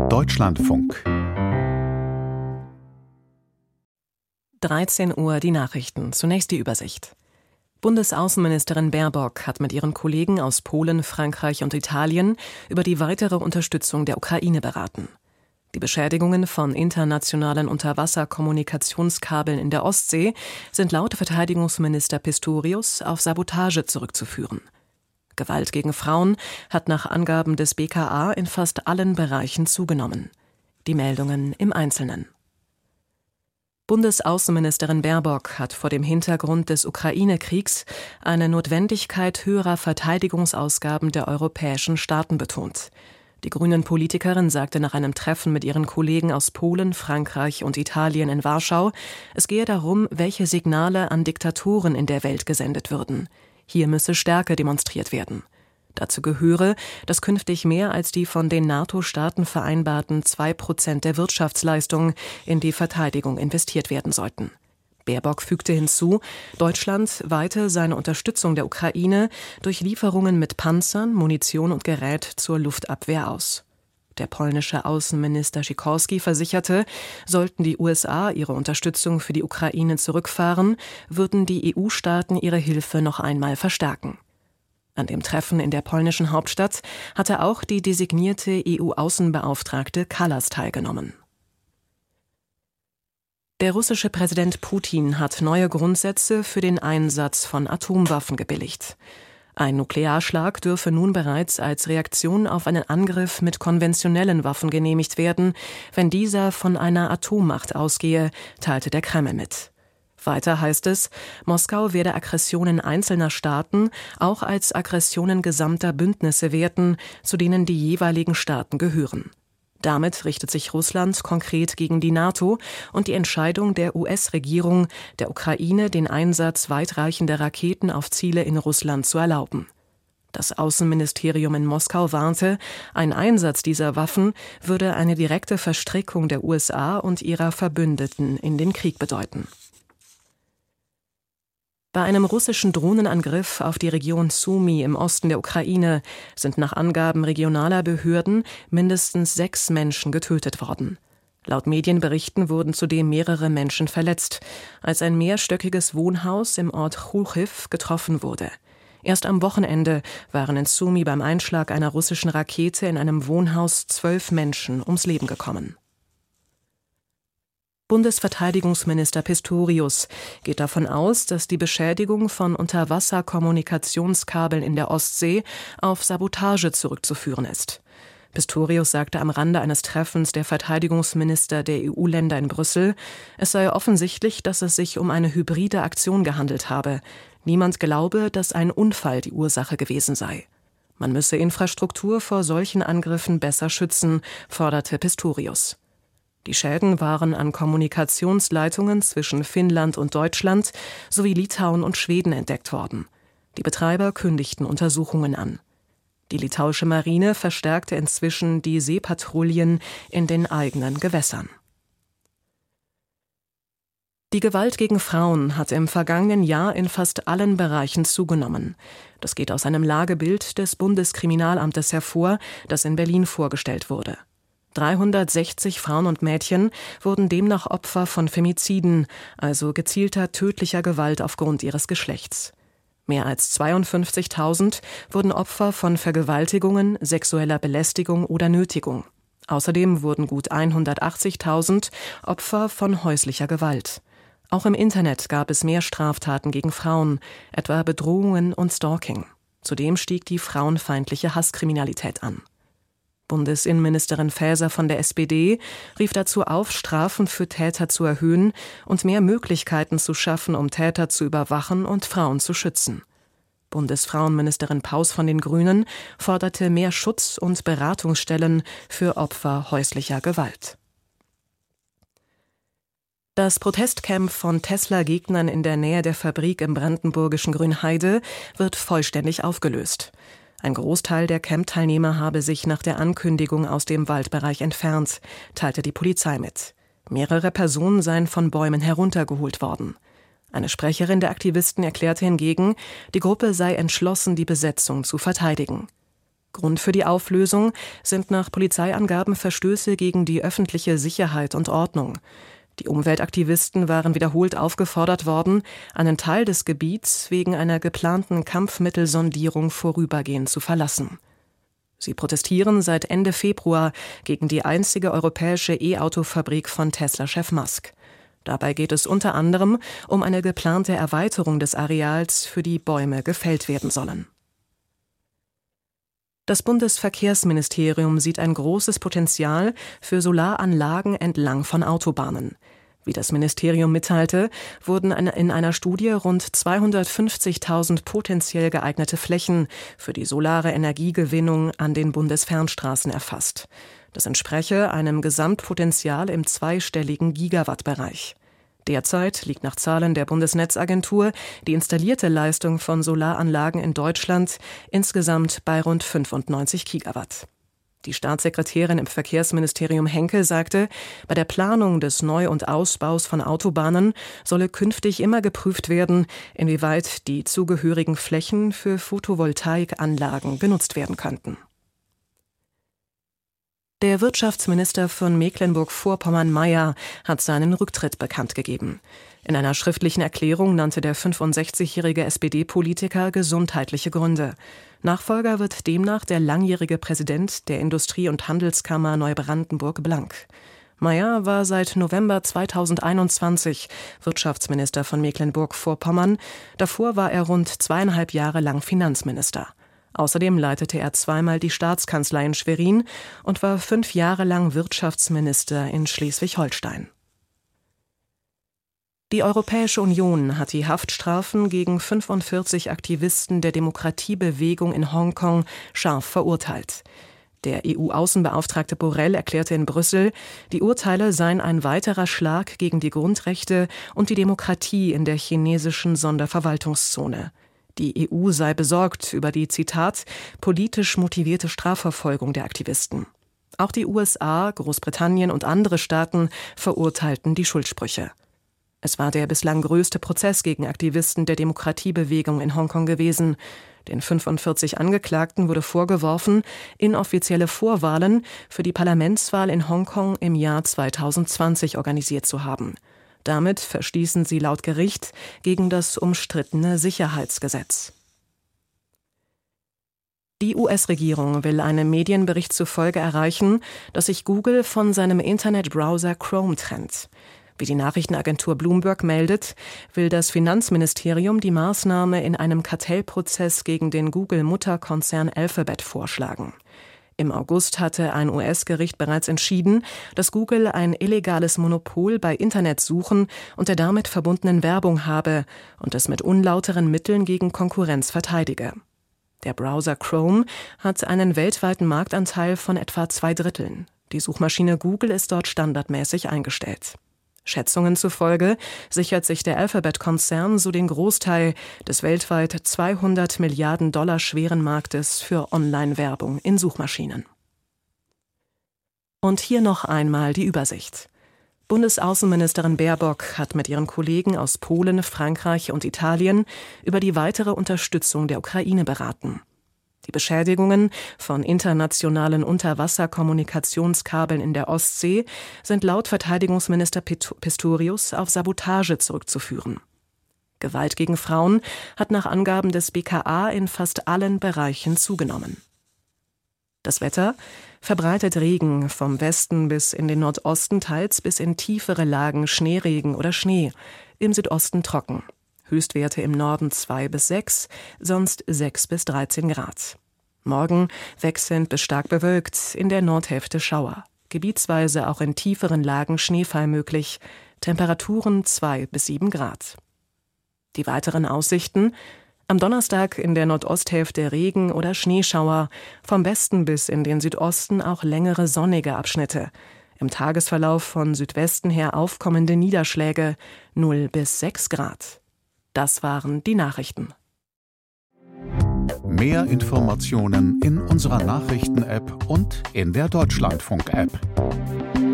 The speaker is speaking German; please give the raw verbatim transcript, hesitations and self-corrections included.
Deutschlandfunk. dreizehn Uhr die Nachrichten. Zunächst die Übersicht. Bundesaußenministerin Baerbock hat mit ihren Kollegen aus Polen, Frankreich und Italien über die weitere Unterstützung der Ukraine beraten. Die Beschädigungen von internationalen Unterwasserkommunikationskabeln in der Ostsee sind laut Verteidigungsminister Pistorius auf Sabotage zurückzuführen. Gewalt gegen Frauen hat nach Angaben des B K A in fast allen Bereichen zugenommen. Die Meldungen im Einzelnen. Bundesaußenministerin Baerbock hat vor dem Hintergrund des Ukraine-Kriegs eine Notwendigkeit höherer Verteidigungsausgaben der europäischen Staaten betont. Die Grünen-Politikerin sagte nach einem Treffen mit ihren Kollegen aus Polen, Frankreich und Italien in Warschau, es gehe darum, welche Signale an Diktatoren in der Welt gesendet würden. Hier müsse Stärke demonstriert werden. Dazu gehöre, dass künftig mehr als die von den NATO-Staaten vereinbarten zwei Prozent der Wirtschaftsleistung in die Verteidigung investiert werden sollten. Baerbock fügte hinzu, Deutschland weite seine Unterstützung der Ukraine durch Lieferungen mit Panzern, Munition und Gerät zur Luftabwehr aus. Der polnische Außenminister Sikorski versicherte, sollten die U S A ihre Unterstützung für die Ukraine zurückfahren, würden die E U-Staaten ihre Hilfe noch einmal verstärken. An dem Treffen in der polnischen Hauptstadt hatte auch die designierte E U-Außenbeauftragte Kallas teilgenommen. Der russische Präsident Putin hat neue Grundsätze für den Einsatz von Atomwaffen gebilligt. Ein Nuklearschlag dürfe nun bereits als Reaktion auf einen Angriff mit konventionellen Waffen genehmigt werden, wenn dieser von einer Atommacht ausgehe, teilte der Kreml mit. Weiter heißt es, Moskau werde Aggressionen einzelner Staaten auch als Aggressionen gesamter Bündnisse werten, zu denen die jeweiligen Staaten gehören. Damit richtet sich Russland konkret gegen die NATO und die Entscheidung der U S-Regierung, der Ukraine den Einsatz weitreichender Raketen auf Ziele in Russland zu erlauben. Das Außenministerium in Moskau warnte, ein Einsatz dieser Waffen würde eine direkte Verstrickung der U S A und ihrer Verbündeten in den Krieg bedeuten. Bei einem russischen Drohnenangriff auf die Region Sumy im Osten der Ukraine sind nach Angaben regionaler Behörden mindestens sechs Menschen getötet worden. Laut Medienberichten wurden zudem mehrere Menschen verletzt, als ein mehrstöckiges Wohnhaus im Ort Chuchiv getroffen wurde. Erst am Wochenende waren in Sumy beim Einschlag einer russischen Rakete in einem Wohnhaus zwölf Menschen ums Leben gekommen. Bundesverteidigungsminister Pistorius geht davon aus, dass die Beschädigung von Unterwasserkommunikationskabeln in der Ostsee auf Sabotage zurückzuführen ist. Pistorius sagte am Rande eines Treffens der Verteidigungsminister der E U-Länder in Brüssel, es sei offensichtlich, dass es sich um eine hybride Aktion gehandelt habe. Niemand glaube, dass ein Unfall die Ursache gewesen sei. Man müsse Infrastruktur vor solchen Angriffen besser schützen, forderte Pistorius. Die Schäden waren an Kommunikationsleitungen zwischen Finnland und Deutschland sowie Litauen und Schweden entdeckt worden. Die Betreiber kündigten Untersuchungen an. Die litauische Marine verstärkte inzwischen die Seepatrouillen in den eigenen Gewässern. Die Gewalt gegen Frauen hat im vergangenen Jahr in fast allen Bereichen zugenommen. Das geht aus einem Lagebild des Bundeskriminalamtes hervor, das in Berlin vorgestellt wurde. dreihundertsechzig Frauen und Mädchen wurden demnach Opfer von Femiziden, also gezielter tödlicher Gewalt aufgrund ihres Geschlechts. Mehr als zweiundfünfzigtausend wurden Opfer von Vergewaltigungen, sexueller Belästigung oder Nötigung. Außerdem wurden gut hundertachtzigtausend Opfer von häuslicher Gewalt. Auch im Internet gab es mehr Straftaten gegen Frauen, etwa Bedrohungen und Stalking. Zudem stieg die frauenfeindliche Hasskriminalität an. Bundesinnenministerin Faeser von der S P D rief dazu auf, Strafen für Täter zu erhöhen und mehr Möglichkeiten zu schaffen, um Täter zu überwachen und Frauen zu schützen. Bundesfrauenministerin Paus von den Grünen forderte mehr Schutz- und Beratungsstellen für Opfer häuslicher Gewalt. Das Protestcamp von Tesla-Gegnern in der Nähe der Fabrik im brandenburgischen Grünheide wird vollständig aufgelöst. Ein Großteil der Camp-Teilnehmer habe sich nach der Ankündigung aus dem Waldbereich entfernt, teilte die Polizei mit. Mehrere Personen seien von Bäumen heruntergeholt worden. Eine Sprecherin der Aktivisten erklärte hingegen, die Gruppe sei entschlossen, die Besetzung zu verteidigen. Grund für die Auflösung sind nach Polizeiangaben Verstöße gegen die öffentliche Sicherheit und Ordnung. Die Umweltaktivisten waren wiederholt aufgefordert worden, einen Teil des Gebiets wegen einer geplanten Kampfmittelsondierung vorübergehend zu verlassen. Sie protestieren seit Ende Februar gegen die einzige europäische E-Auto-Fabrik von Tesla-Chef Musk. Dabei geht es unter anderem um eine geplante Erweiterung des Areals, für die Bäume gefällt werden sollen. Das Bundesverkehrsministerium sieht ein großes Potenzial für Solaranlagen entlang von Autobahnen. Wie das Ministerium mitteilte, wurden in einer Studie rund zweihundertfünfzigtausend potenziell geeignete Flächen für die solare Energiegewinnung an den Bundesfernstraßen erfasst. Das entspreche einem Gesamtpotenzial im zweistelligen Gigawattbereich. Derzeit liegt nach Zahlen der Bundesnetzagentur die installierte Leistung von Solaranlagen in Deutschland insgesamt bei rund fünfundneunzig Gigawatt. Die Staatssekretärin im Verkehrsministerium Henke sagte, bei der Planung des Neu- und Ausbaus von Autobahnen solle künftig immer geprüft werden, inwieweit die zugehörigen Flächen für Photovoltaikanlagen genutzt werden könnten. Der Wirtschaftsminister von Mecklenburg-Vorpommern Mayer hat seinen Rücktritt bekannt gegeben. In einer schriftlichen Erklärung nannte der fünfundsechzigjährige S P D-Politiker gesundheitliche Gründe. Nachfolger wird demnach der langjährige Präsident der Industrie- und Handelskammer Neubrandenburg-Blank. Mayer war seit November zweitausendeinundzwanzig Wirtschaftsminister von Mecklenburg-Vorpommern. Davor war er rund zweieinhalb Jahre lang Finanzminister. Außerdem leitete er zweimal die Staatskanzlei in Schwerin und war fünf Jahre lang Wirtschaftsminister in Schleswig-Holstein. Die Europäische Union hat die Haftstrafen gegen fünfundvierzig Aktivisten der Demokratiebewegung in Hongkong scharf verurteilt. Der E U-Außenbeauftragte Borrell erklärte in Brüssel, die Urteile seien ein weiterer Schlag gegen die Grundrechte und die Demokratie in der chinesischen Sonderverwaltungszone. Die E U sei besorgt über die, Zitat, politisch motivierte Strafverfolgung der Aktivisten. Auch die U S A, Großbritannien und andere Staaten verurteilten die Schuldsprüche. Es war der bislang größte Prozess gegen Aktivisten der Demokratiebewegung in Hongkong gewesen. Den fünfundvierzig Angeklagten wurde vorgeworfen, inoffizielle Vorwahlen für die Parlamentswahl in Hongkong im Jahr zweitausendzwanzig organisiert zu haben. Damit verstießen sie laut Gericht gegen das umstrittene Sicherheitsgesetz. Die U S-Regierung will einem Medienbericht zufolge erreichen, dass sich Google von seinem Internetbrowser Chrome trennt. Wie die Nachrichtenagentur Bloomberg meldet, will das Finanzministerium die Maßnahme in einem Kartellprozess gegen den Google-Mutterkonzern Alphabet vorschlagen. Im August hatte ein U S-Gericht bereits entschieden, dass Google ein illegales Monopol bei Internetsuchen und der damit verbundenen Werbung habe und es mit unlauteren Mitteln gegen Konkurrenz verteidige. Der Browser Chrome hat einen weltweiten Marktanteil von etwa zwei Dritteln. Die Suchmaschine Google ist dort standardmäßig eingestellt. Schätzungen zufolge sichert sich der Alphabet-Konzern so den Großteil des weltweit zweihundert Milliarden Dollar schweren Marktes für Online-Werbung in Suchmaschinen. Und hier noch einmal die Übersicht. Bundesaußenministerin Baerbock hat mit ihren Kollegen aus Polen, Frankreich und Italien über die weitere Unterstützung der Ukraine beraten. Die Beschädigungen von internationalen Unterwasserkommunikationskabeln in der Ostsee sind laut Verteidigungsminister Pistorius auf Sabotage zurückzuführen. Gewalt gegen Frauen hat nach Angaben des B K A in fast allen Bereichen zugenommen. Das Wetter: verbreitet Regen, vom Westen bis in den Nordosten, teils bis in tiefere Lagen Schneeregen oder Schnee, im Südosten trocken. Höchstwerte im Norden zwei bis sechs, sonst sechs bis dreizehn Grad. Morgen wechselnd bis stark bewölkt, in der Nordhälfte Schauer. Gebietsweise auch in tieferen Lagen Schneefall möglich. Temperaturen zwei bis sieben Grad. Die weiteren Aussichten: am Donnerstag in der Nordosthälfte Regen oder Schneeschauer, vom Westen bis in den Südosten auch längere sonnige Abschnitte. Im Tagesverlauf von Südwesten her aufkommende Niederschläge, null bis sechs Grad. Das waren die Nachrichten. Mehr Informationen in unserer Nachrichten-App und in der Deutschlandfunk-App.